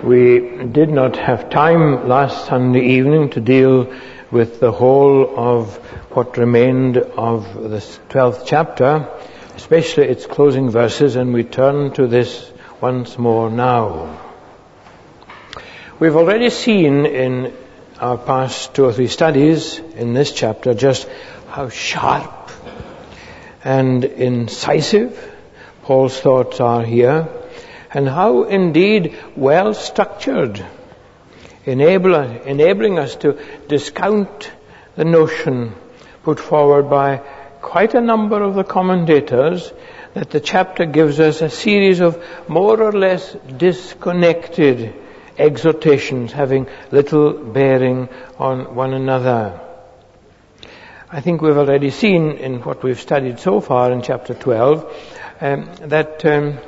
We did not have time last Sunday evening to deal with the whole of what remained of the 12th chapter, especially its closing verses, and we turn to this once more now. We've already seen in our past 2 or 3 studies in this chapter just how sharp and incisive Paul's thoughts are here, and how indeed well structured, enabling us to discount the notion put forward by quite a number of the commentators that the chapter gives us a series of more or less disconnected exhortations having little bearing on one another. I think we've already seen in what we've studied so far in chapter 12 that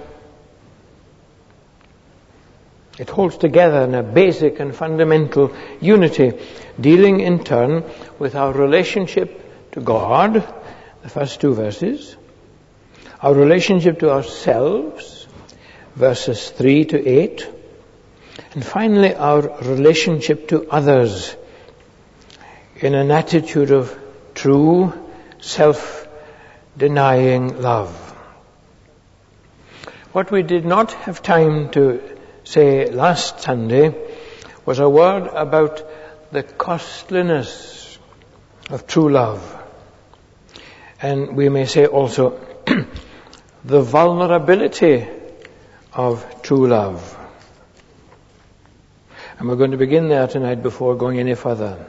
it holds together in a basic and fundamental unity, dealing in turn with our relationship to God, the first 2 verses, our relationship to ourselves, verses 3 to 8, and finally our relationship to others in an attitude of true self-denying love. What we did not have time to say last Sunday was a word about the costliness of true love. And we may say also the vulnerability of true love. And we're going to begin there tonight before going any further.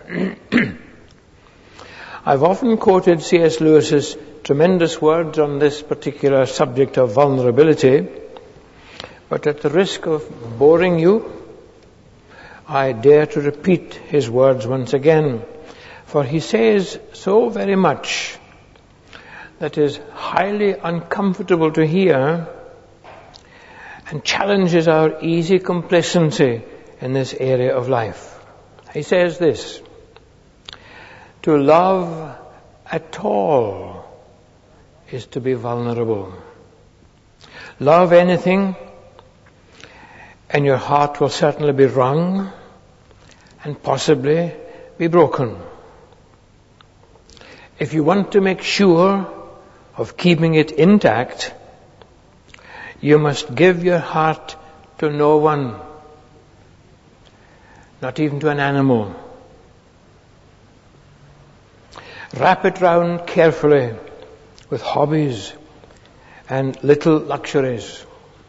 I've often quoted C.S. Lewis's tremendous words on this particular subject of vulnerability, but at the risk of boring you, I dare to repeat his words once again, for he says so very much that is highly uncomfortable to hear and challenges our easy complacency in this area of life. He says this: to love at all is to be vulnerable. Love anything, and your heart will certainly be wrung and possibly be broken. If you want to make sure of keeping it intact, you must give your heart to no one, not even to an animal. Wrap it round carefully with hobbies and little luxuries.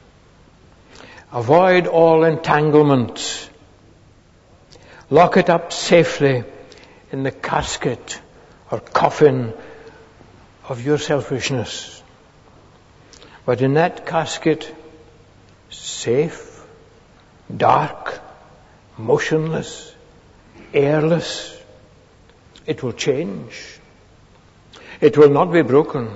Avoid all entanglements. Lock it up safely in the casket or coffin of your selfishness. But in that casket, safe, dark, motionless, airless, it will change. It will not be broken.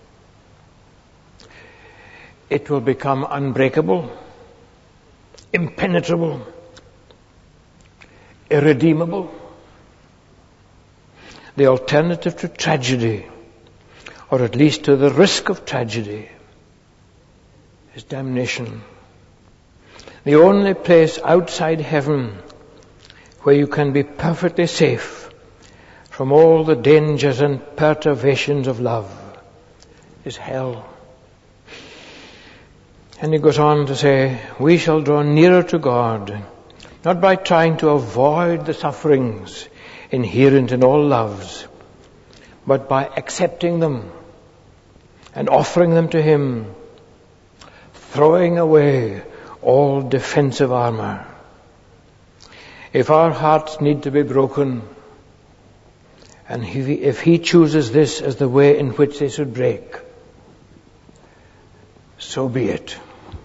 It will become unbreakable, impenetrable, irredeemable. The alternative to tragedy, or at least to the risk of tragedy, is damnation. The only place outside heaven where you can be perfectly safe from all the dangers and perturbations of love is hell. And he goes on to say, we shall draw nearer to God, not by trying to avoid the sufferings inherent in all loves, but by accepting them and offering them to Him, throwing away all defensive armor. If our hearts need to be broken, and if He chooses this as the way in which they should break, so be it.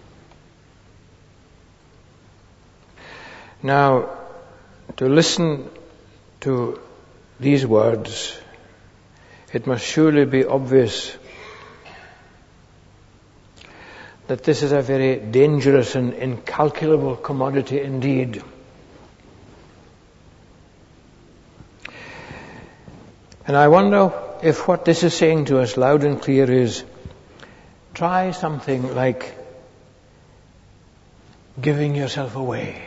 Now, to listen to these words, it must surely be obvious that this is a very dangerous and incalculable commodity indeed. And I wonder if what this is saying to us loud and clear is, try something like giving yourself away.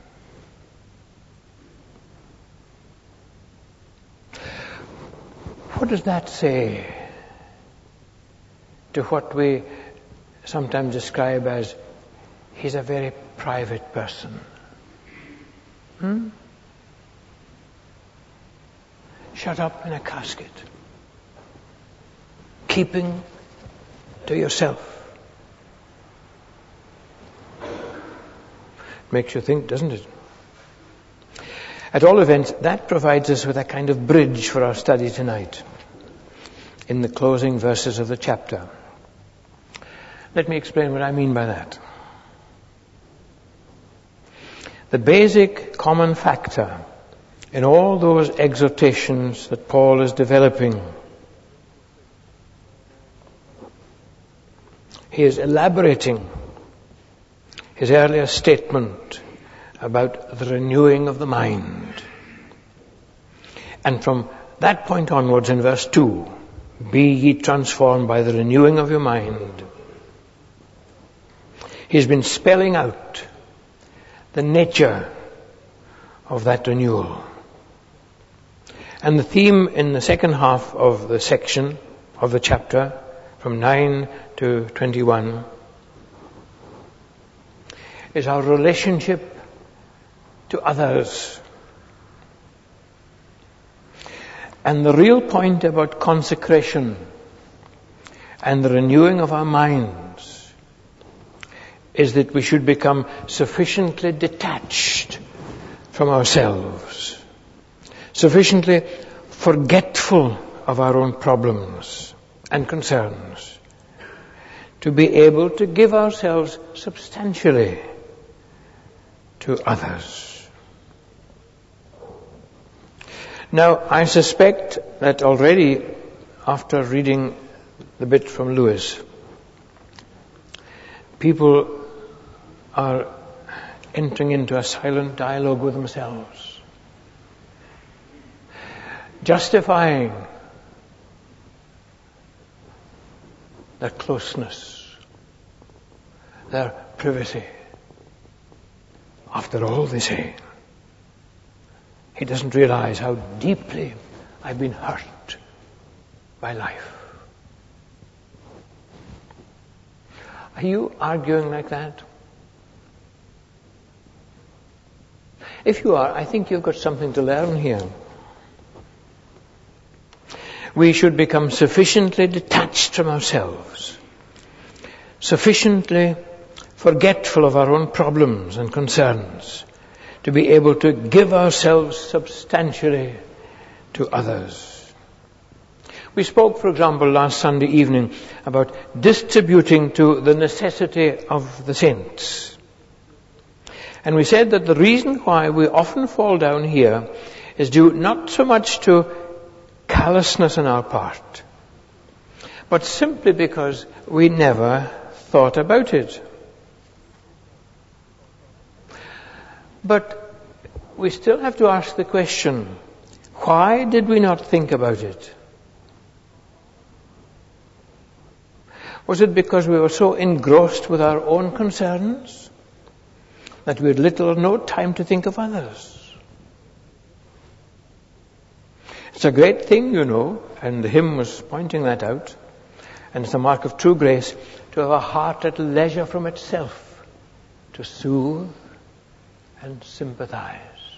What does that say to what we sometimes describe as he's a very private person? Shut up in a casket, keeping to yourself. Makes you think, doesn't it? At all events, that provides us with a kind of bridge for our study tonight in the closing verses of the chapter. Let me explain what I mean by that. The basic common factor in all those exhortations that Paul is developing, he is elaborating his earlier statement about the renewing of the mind. And from that point onwards in verse 2, be ye transformed by the renewing of your mind. He's been spelling out the nature of that renewal. And the theme in the second half of the section of the chapter, from 9 to 21, is our relationship to others. And the real point about consecration and the renewing of our minds is that we should become sufficiently detached from ourselves, sufficiently forgetful of our own problems and concerns, to be able to give ourselves substantially to others. Now, I suspect that already, after reading the bit from Lewis, people are entering into a silent dialogue with themselves, justifying their closeness, their privacy. After all, they say, he doesn't realize how deeply I've been hurt by life. Are you arguing like that? If you are, I think you've got something to learn here. We should become sufficiently detached from ourselves, sufficiently forgetful of our own problems and concerns, to be able to give ourselves substantially to others. We spoke, for example, last Sunday evening about distributing to the necessity of the saints. And we said that the reason why we often fall down here is due not so much to callousness on our part, but simply because we never thought about it. But we still have to ask the question, why did we not think about it? Was it because we were so engrossed with our own concerns that we had little or no time to think of others? It's a great thing, you know, and the hymn was pointing that out, and it's a mark of true grace to have a heart at leisure from itself to soothe and sympathize.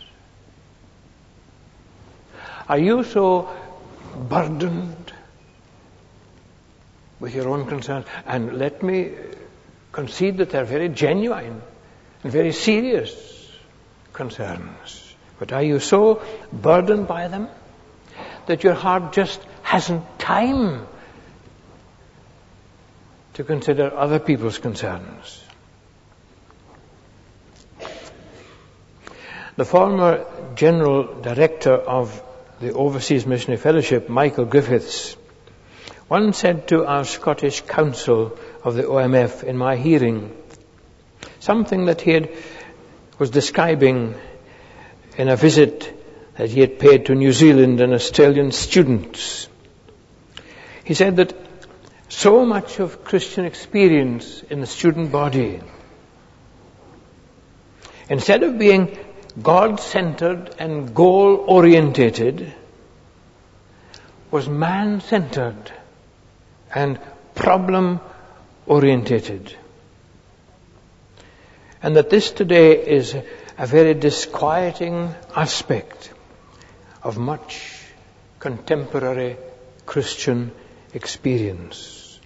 Are you so burdened with your own concerns? And let me concede that they're very genuine and very serious concerns. But are you so burdened by them that your heart just hasn't time to consider other people's concerns? The former General Director of the Overseas Missionary Fellowship, Michael Griffiths, once said to our Scottish Council of the OMF in my hearing something that he was describing in a visit that he had paid to New Zealand and Australian students. He said that so much of Christian experience in the student body instead of being God-centered and goal-orientated, was man-centered and problem-orientated. And that this today is a very disquieting aspect of much contemporary Christian experience.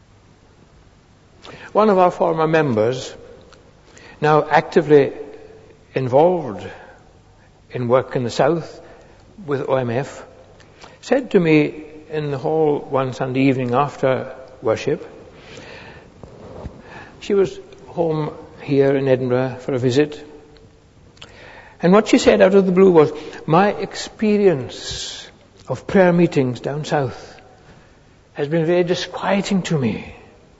One of our former members, now actively involved in work in the South with OMF, said to me in the hall one Sunday evening after worship, she was home here in Edinburgh for a visit, and what she said out of the blue was, my experience of prayer meetings down south has been very disquieting to me.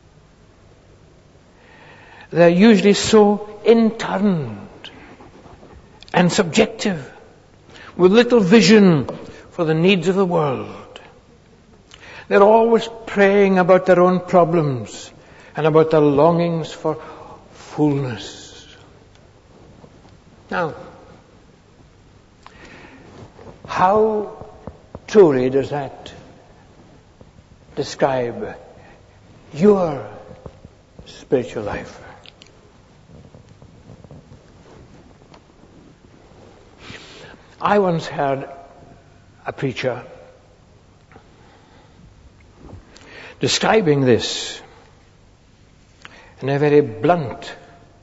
They're usually so interned and subjective, with little vision for the needs of the world. They're always praying about their own problems and about their longings for fullness. Now, how truly does that describe your spiritual life? I once heard a preacher describing this in a very blunt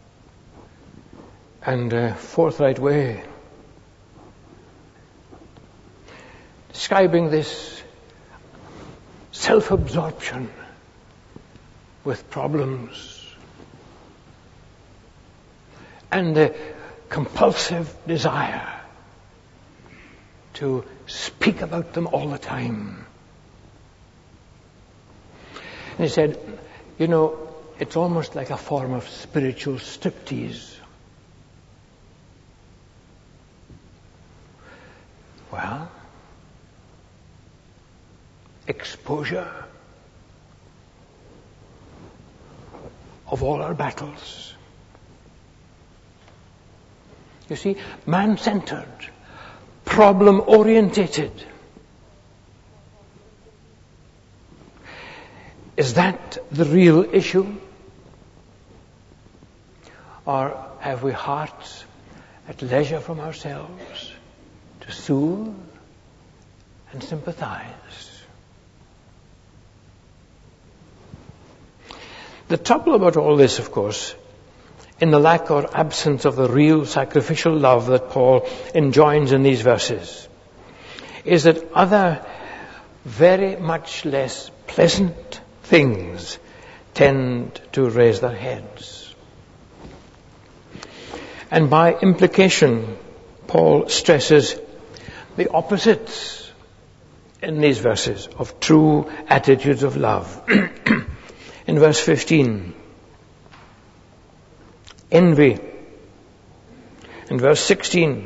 and forthright way. Describing this self-absorption with problems and the compulsive desire to speak about them all the time. And he said, you know, it's almost like a form of spiritual striptease. Well, exposure of all our battles. You see, man-centered, problem-orientated. Is that the real issue? Or have we hearts at leisure from ourselves to soothe and sympathize? The trouble about all this, of course, in the lack or absence of the real sacrificial love that Paul enjoins in these verses, is that other very much less pleasant things tend to raise their heads. And by implication, Paul stresses the opposites in these verses of true attitudes of love. In verse 15, envy. In verse 16,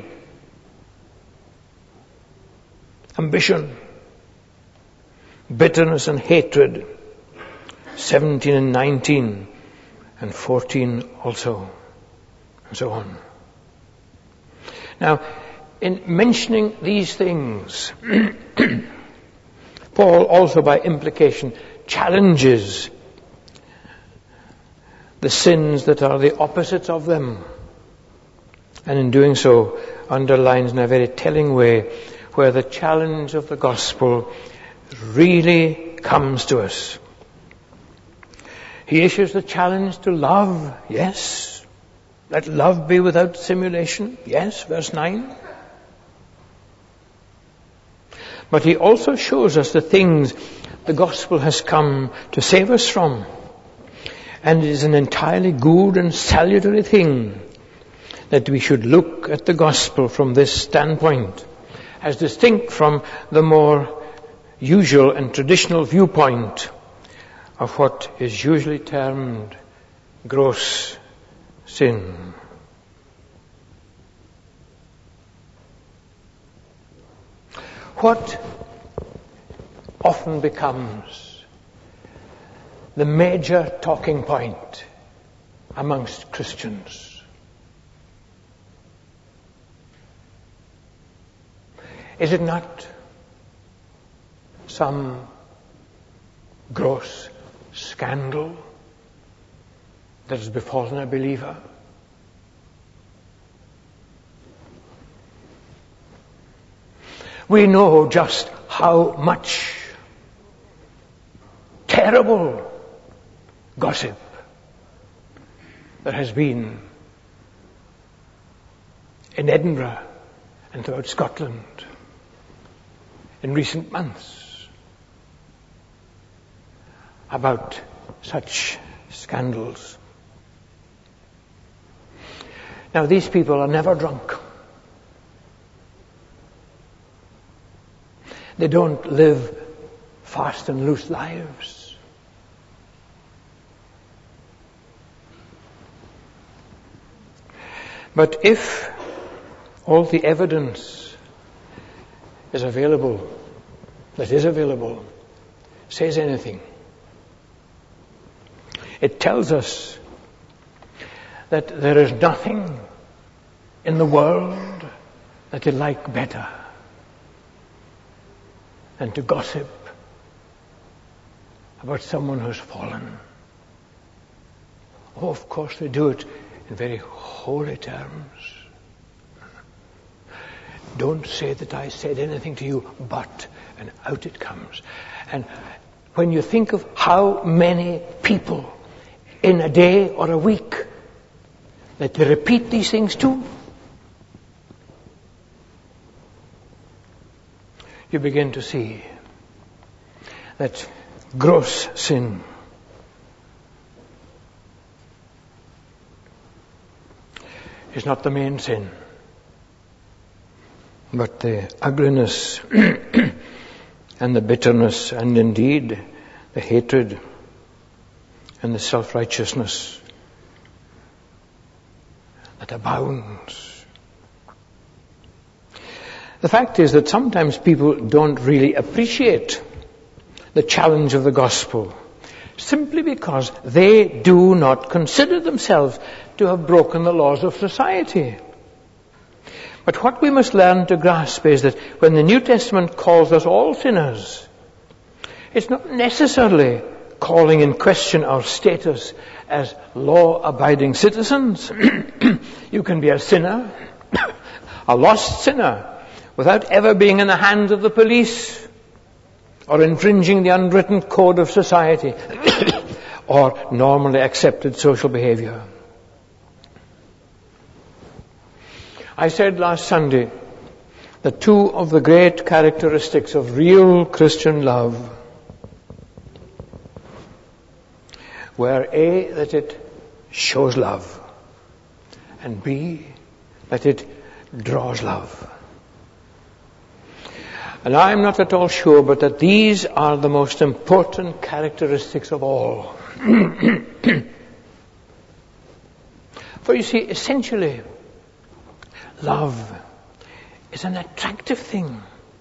ambition, bitterness and hatred. 17 and 19 and 14 also, and so on. Now, in mentioning these things, Paul also by implication challenges the sins that are the opposites of them, and in doing so underlines in a very telling way where the challenge of the gospel really comes to us. He issues the challenge to love, yes. Let love be without simulation, yes, verse 9. But he also shows us the things the gospel has come to save us from. And it is an entirely good and salutary thing that we should look at the gospel from this standpoint, as distinct from the more usual and traditional viewpoint of what is usually termed gross sin. What often becomes the major talking point amongst Christians? Is it not some gross scandal that has befallen a believer? We know just how much terrible gossip there has been in Edinburgh and throughout Scotland in recent months about such scandals. Now, these people are never drunk. They don't live fast and loose lives. But if all the evidence is available, says anything, it tells us that there is nothing in the world that they like better than to gossip about someone who's fallen. Oh, of course they do it in very holy terms. Don't say that I said anything to you, but, and out it comes. And when you think of how many people in a day or a week that they repeat these things to, you begin to see that gross sin is not the main sin, but the ugliness and the bitterness and indeed the hatred and the self-righteousness that abounds. The fact is that sometimes people don't really appreciate the challenge of the gospel simply because they do not consider themselves to have broken the laws of society. But what we must learn to grasp is that when the New Testament calls us all sinners, it's not necessarily calling in question our status as law-abiding citizens. You can be a sinner, a lost sinner, without ever being in the hands of the police or infringing the unwritten code of society or normally accepted social behavior. I said last Sunday that two of the great characteristics of real Christian love were A, that it shows love, and B, that it draws love. And I'm not at all sure but that these are the most important characteristics of all. For you see, essentially, love is an attractive thing.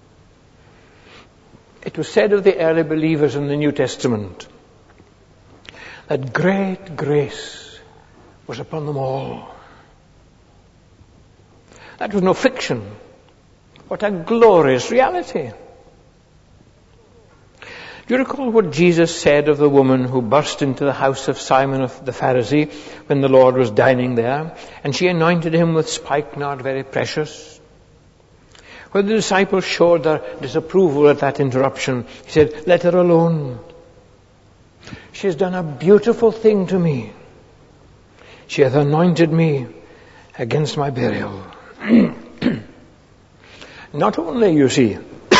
It was said of the early believers in the New Testament that great grace was upon them all. That was no fiction. What a glorious reality. Do you recall what Jesus said of the woman who burst into the house of Simon of the Pharisee when the Lord was dining there, and she anointed him with spikenard, very precious? When the disciples showed their disapproval at that interruption, he said, "Let her alone. She has done a beautiful thing to me. She hath anointed me against my burial." Not only, you see,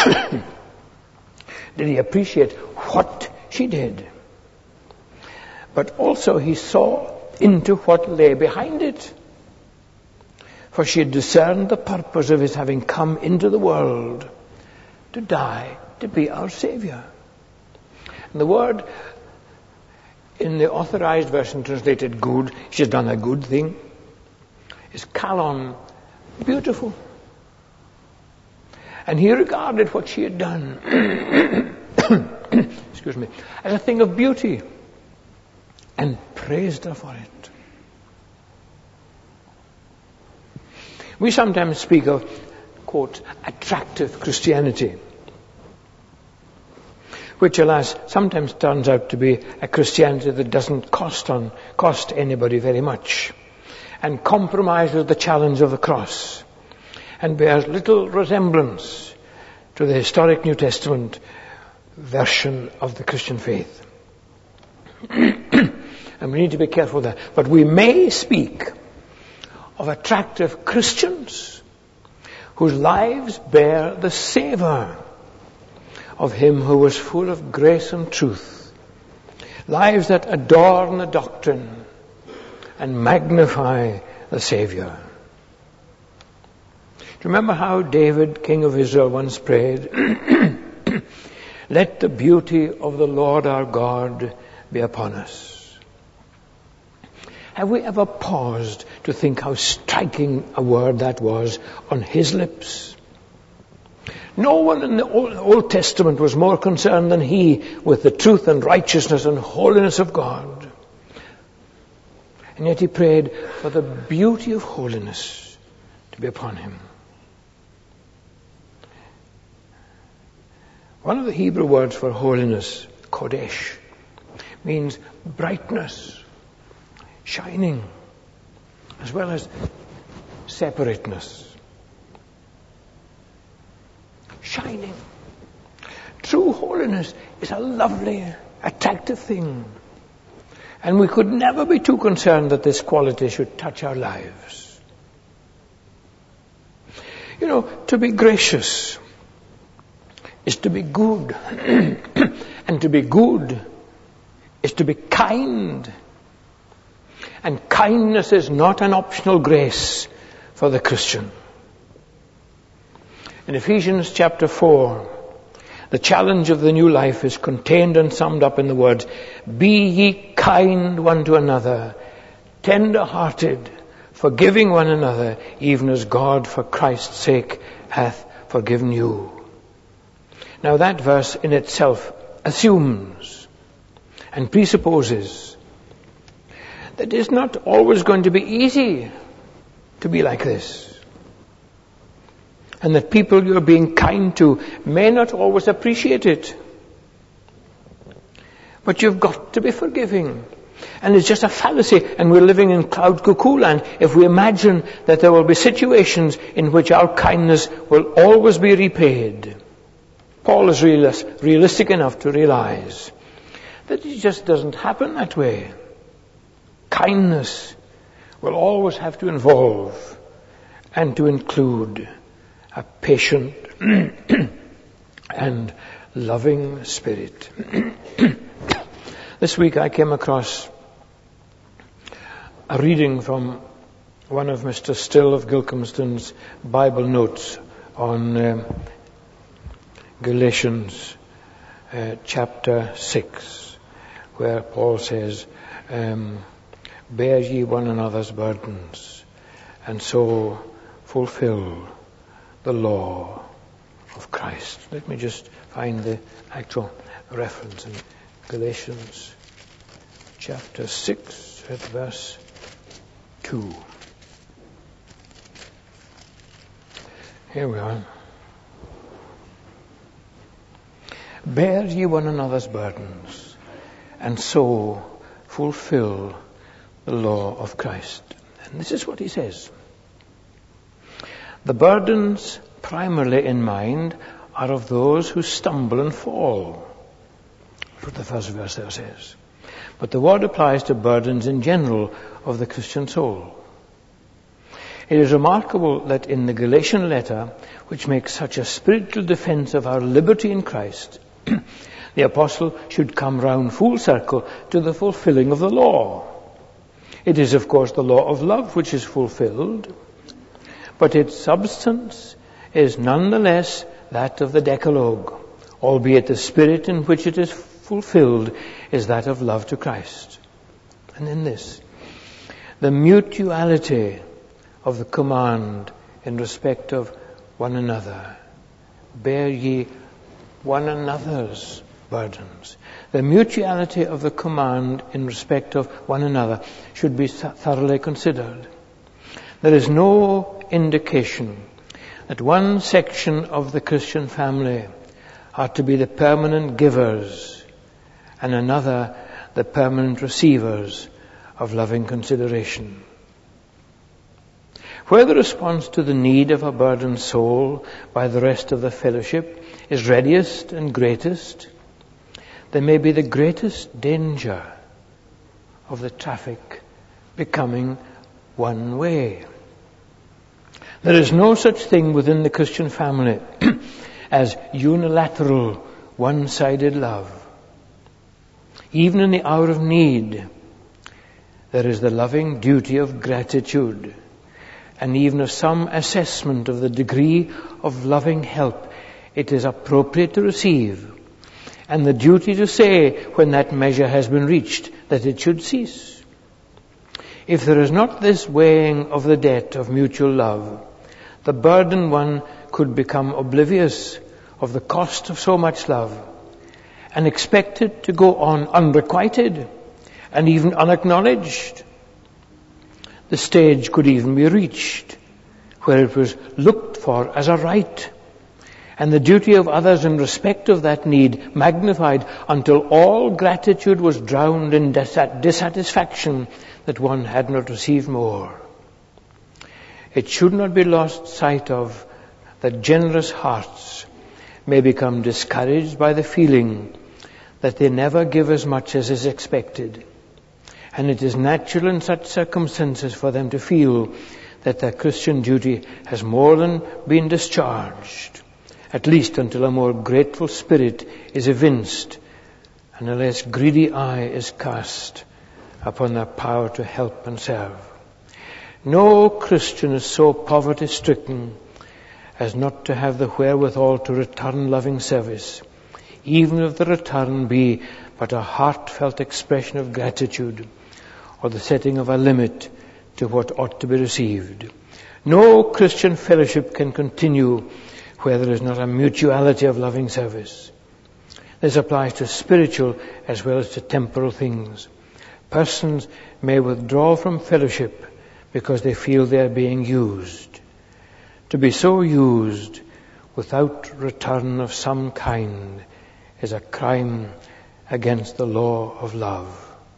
did he appreciate what she did, but also he saw into what lay behind it. For she had discerned the purpose of his having come into the world to die, to be our Savior. And the word in the Authorized Version translated good, she's done a good thing, is kalon, beautiful. And he regarded what she had done excuse me, as a thing of beauty and praised her for it. We sometimes speak of quote, attractive Christianity, which, alas, sometimes turns out to be a Christianity that doesn't cost anybody very much, and compromises the challenge of the cross, and bears little resemblance to the historic New Testament version of the Christian faith. And we need to be careful there. But we may speak of attractive Christians whose lives bear the savour of Him who was full of grace and truth. Lives that adorn the doctrine and magnify the Saviour. Do you remember how David, king of Israel, once prayed, "Let the beauty of the Lord our God be upon us"? Have we ever paused to think how striking a word that was on His lips? No one in the Old Testament was more concerned than He with the truth and righteousness and holiness of God. And yet He prayed for the beauty of holiness to be upon Him. One of the Hebrew words for holiness, kodesh, means brightness, shining, as well as separateness. Shining. True holiness is a lovely, attractive thing. And we could never be too concerned that this quality should touch our lives. You know, to be gracious is to be good. And to be good is to be kind. And kindness is not an optional grace for the Christian. In Ephesians chapter 4, the challenge of the new life is contained and summed up in the words, "Be ye kind one to another, tender-hearted, forgiving one another, even as God for Christ's sake hath forgiven you." Now that verse in itself assumes and presupposes that it's not always going to be easy to be like this. And that people you're being kind to may not always appreciate it. But you've got to be forgiving. And it's just a fallacy, and we're living in cloud cuckoo land if we imagine that there will be situations in which our kindness will always be repaid. Paul is realistic enough to realize that it just doesn't happen that way. Kindness will always have to involve and to include a patient and loving spirit. This week I came across a reading from one of Mr. Still of Gilcomston's Bible notes on Galatians chapter 6, where Paul says, "Bear ye one another's burdens, and so fulfill the law of Christ." Let me just find the actual reference in Galatians chapter 6 at verse 2. Here we are. "Bear ye one another's burdens, and so fulfill the law of Christ." And this is what he says. "The burdens primarily in mind are of those who stumble and fall." That's what the first verse there says. But the word applies to burdens in general of the Christian soul. It is remarkable that in the Galatian letter, which makes such a spiritual defense of our liberty in Christ, the apostle should come round full circle to the fulfilling of the law. It is, of course, the law of love which is fulfilled, but its substance is nonetheless that of the Decalogue, albeit the spirit in which it is fulfilled is that of love to Christ. And in this, the mutuality of the command in respect of one another. Bear ye one another's burdens. The mutuality of the command in respect of one another should be thoroughly considered. There is no indication that one section of the Christian family are to be the permanent givers and another the permanent receivers of loving consideration. Where the response to the need of a burdened soul by the rest of the fellowship is readiest and greatest, there may be the greatest danger of the traffic becoming one way. There is no such thing within the Christian family as unilateral, one-sided love. Even in the hour of need, there is the loving duty of gratitude and even of some assessment of the degree of loving help it is appropriate to receive, and the duty to say when that measure has been reached that it should cease. If there is not this weighing of the debt of mutual love, the burdened one could become oblivious of the cost of so much love and expect it to go on unrequited and even unacknowledged. The stage could even be reached where it was looked for as a right, and the duty of others in respect of that need magnified until all gratitude was drowned in dissatisfaction that one had not received more. It should not be lost sight of that generous hearts may become discouraged by the feeling that they never give as much as is expected. And it is natural in such circumstances for them to feel that their Christian duty has more than been discharged, at least until a more grateful spirit is evinced and a less greedy eye is cast upon their power to help and serve. No Christian is so poverty-stricken as not to have the wherewithal to return loving service, even if the return be but a heartfelt expression of gratitude or the setting of a limit to what ought to be received. No Christian fellowship can continue where there is not a mutuality of loving service. This applies to spiritual as well as to temporal things. Persons may withdraw from fellowship because they feel they are being used. To be so used without return of some kind is a crime against the law of love.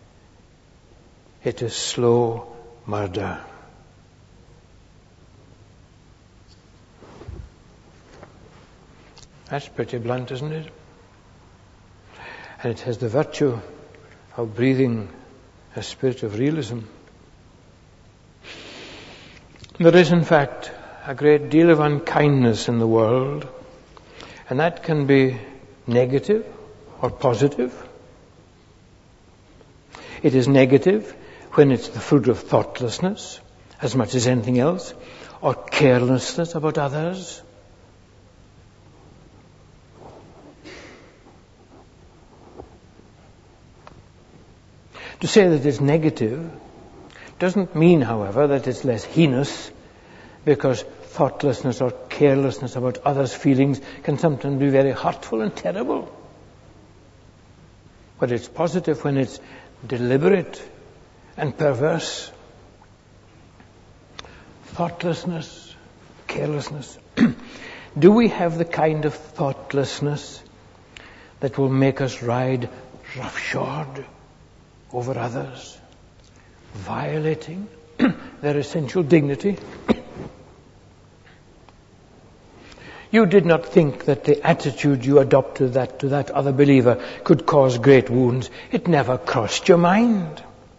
It is slow murder. That's pretty blunt, isn't it? And it has the virtue of breathing a spirit of realism. There is, in fact, a great deal of unkindness in the world, and that can be negative or positive. It is negative when it's the fruit of thoughtlessness, as much as anything else, or carelessness about others. To say that it's negative doesn't mean, however, that it's less heinous, because thoughtlessness or carelessness about others' feelings can sometimes be very hurtful and terrible. But it's positive when it's deliberate and perverse. Thoughtlessness, carelessness. Do we have the kind of thoughtlessness that will make us ride roughshod over others, violating their essential dignity? You did not think that the attitude you adopted to that other believer could cause great wounds. It never crossed your mind.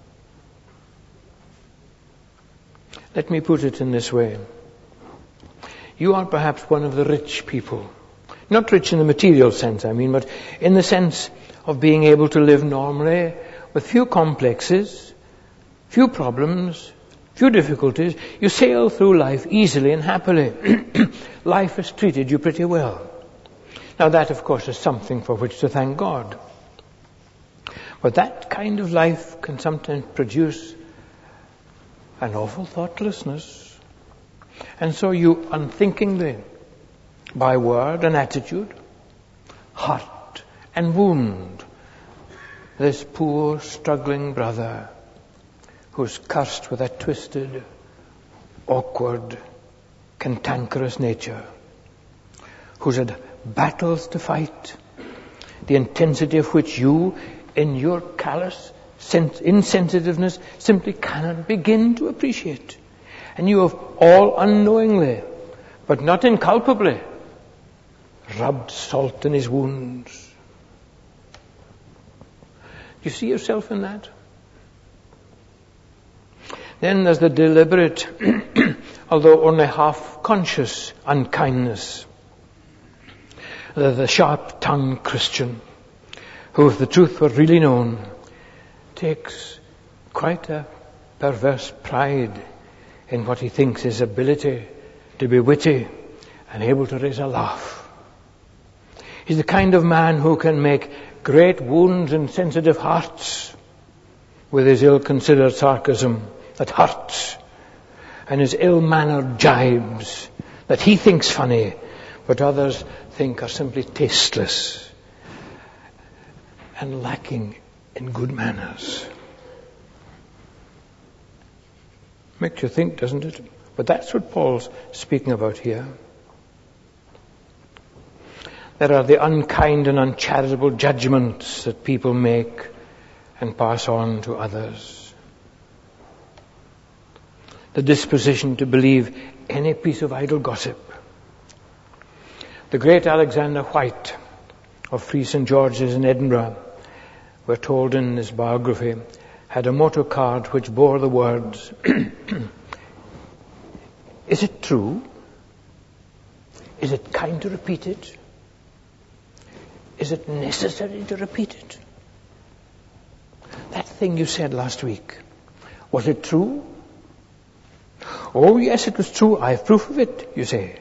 Let me put it in this way. You are perhaps one of the rich people. Not rich in the material sense, I mean, but in the sense of being able to live normally with few complexes, few problems, few difficulties. You sail through life easily and happily. Life has treated you pretty well. Now that, of course, is something for which to thank God. But that kind of life can sometimes produce an awful thoughtlessness. And so you unthinkingly, by word and attitude, hurt and wound this poor struggling brother who's cursed with a twisted, awkward cantankerous nature, who's had battles to fight, the intensity of which you, in your callous insensitiveness, simply cannot begin to appreciate. And you have all unknowingly, but not inculpably, rubbed salt in his wounds. Do you see yourself in that? Then there's the deliberate, although only half-conscious unkindness. The sharp-tongued Christian, who, if the truth were really known, takes quite a perverse pride in what he thinks his ability to be witty and able to raise a laugh. He's the kind of man who can make great wounds in sensitive hearts with his ill-considered sarcasm that hurts, and his ill-mannered jibes that he thinks funny, but others think are simply tasteless and lacking in good manners. Makes you think, doesn't it? But that's what Paul's speaking about here. There are the unkind and uncharitable judgments that people make and pass on to others. The disposition to believe any piece of idle gossip. The great Alexander White of Free St. George's in Edinburgh, we're told in his biography, had a motor card which bore the words, "Is it true? Is it kind to repeat it? Is it necessary to repeat it? That thing you said last week, was it true? Oh, yes, it was true. I have proof of it, you say.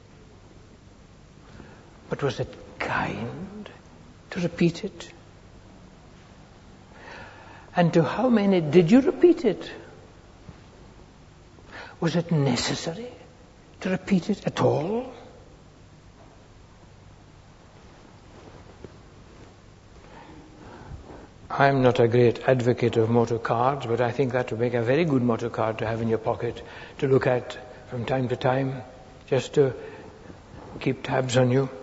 But was it kind to repeat it? And to how many did you repeat it? Was it necessary to repeat it at all?" I'm not a great advocate of motor cards, but I think that would make a very good motor card to have in your pocket to look at from time to time, just to keep tabs on you.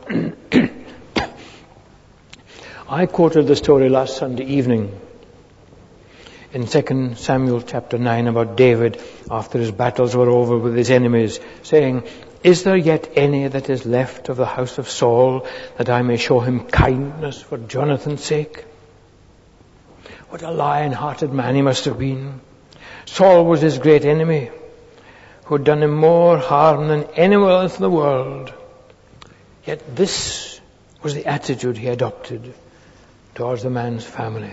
I quoted the story last Sunday evening in 2 Samuel chapter 9 about David after his battles were over with his enemies, saying, "Is there yet any that is left of the house of Saul, that I may show him kindness for Jonathan's sake?" What a lion-hearted man he must have been. Saul was his great enemy, who had done him more harm than anyone else in the world. Yet this was the attitude he adopted towards the man's family.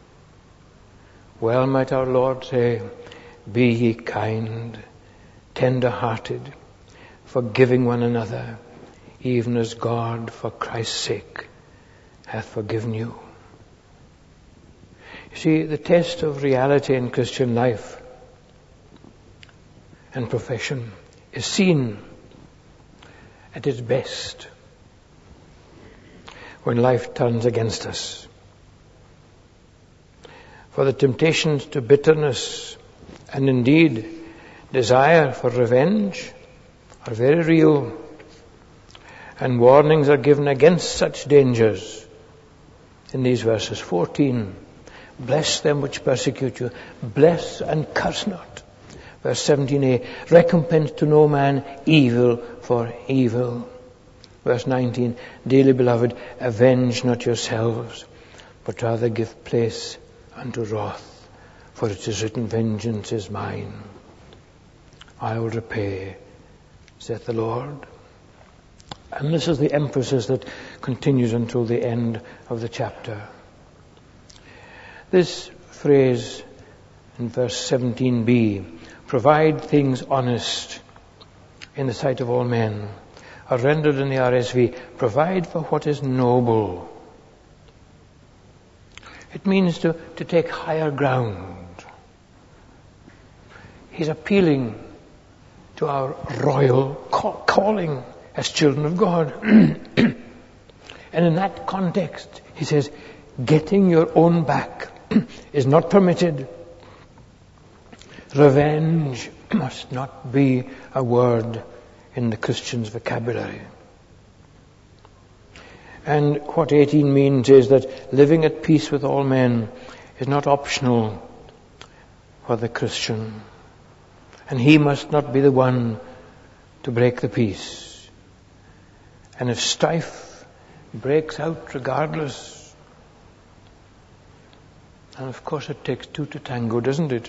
Well might our Lord say, "Be ye kind, tender-hearted, forgiving one another, even as God, for Christ's sake, hath forgiven you." You see, the test of reality in Christian life and profession is seen at its best when life turns against us. For the temptations to bitterness and indeed desire for revenge are very real, and warnings are given against such dangers in these verses. 14, "Bless them which persecute you. Bless and curse not." Verse 17a, "Recompense to no man evil for evil." Verse 19, "Dearly beloved, avenge not yourselves, but rather give place unto wrath. For it is written, Vengeance is mine. I will repay, saith the Lord." And this is the emphasis that continues until the end of the chapter. This phrase in verse 17b, "Provide things honest in the sight of all men," are rendered in the RSV, "Provide for what is noble." It means to take higher ground. He's appealing to our royal calling as children of God. And in that context, he says, getting your own back is not permitted. Revenge must not be a word in the Christian's vocabulary. And what 18 means is that living at peace with all men is not optional for the Christian. And he must not be the one to break the peace. And if strife breaks out regardless, and of course it takes two to tango, doesn't it?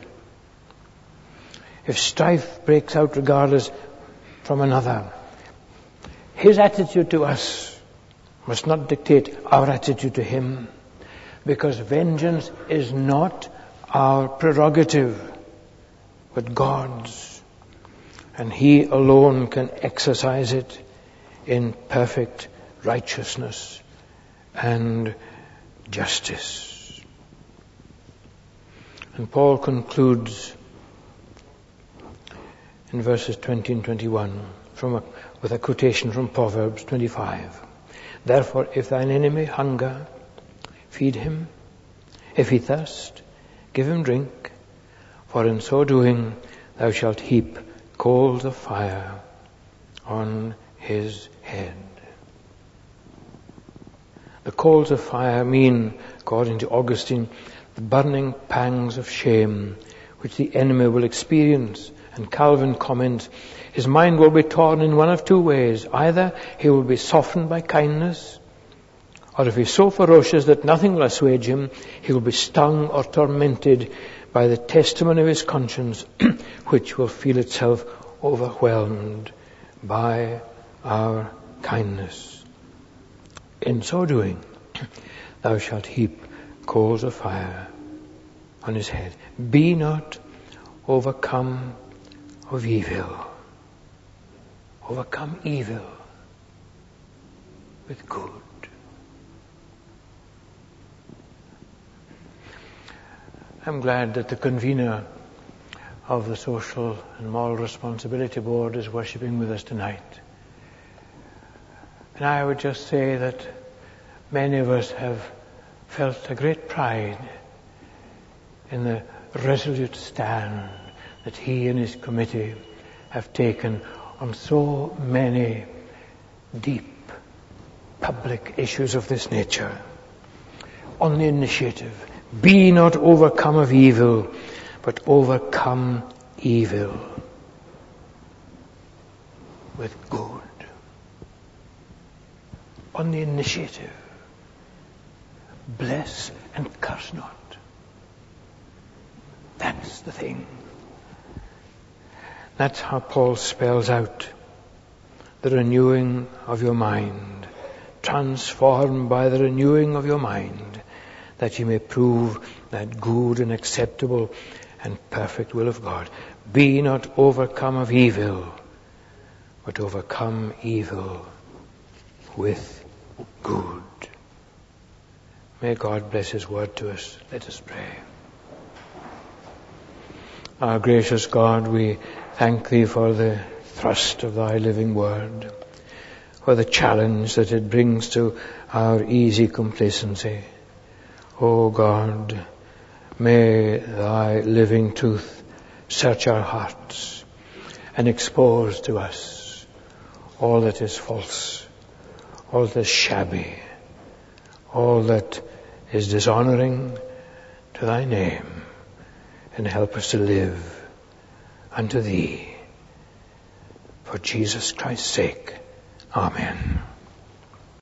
If strife breaks out regardless from another, his attitude to us must not dictate our attitude to him, because vengeance is not our prerogative, but God's. And he alone can exercise it in perfect righteousness and justice. And Paul concludes in verses 20 and 21 with a quotation from Proverbs 25. Therefore, if thine enemy hunger, feed him. If he thirst, give him drink. For in so doing, thou shalt heap coals of fire on his head. The coals of fire mean, according to Augustine, the burning pangs of shame which the enemy will experience. And Calvin comments, his mind will be torn in one of two ways. Either he will be softened by kindness, or if he's so ferocious that nothing will assuage him, he will be stung or tormented by the testimony of his conscience, which will feel itself overwhelmed by our kindness. In so doing, thou shalt heap coals of fire on his head. Be not overcome of evil. Overcome evil with good. I'm glad that the convener of the Social and Moral Responsibility Board is worshipping with us tonight. And I would just say that many of us have felt a great pride in the resolute stand that he and his committee have taken on so many deep public issues of this nature. On the initiative, be not overcome of evil, but overcome evil with good. On the initiative, bless and curse not. That's the thing. That's how Paul spells out the renewing of your mind. Transformed by the renewing of your mind, that you may prove that good and acceptable and perfect will of God. Be not overcome of evil, but overcome evil with good. May God bless his word to us. Let us pray. Our gracious God, we thank thee for the thrust of thy living word, for the challenge that it brings to our easy complacency. O God, may thy living truth search our hearts and expose to us all that is false, all that is shabby, all that is dishonoring to thy name, and help us to live unto thee. For Jesus Christ's sake. Amen.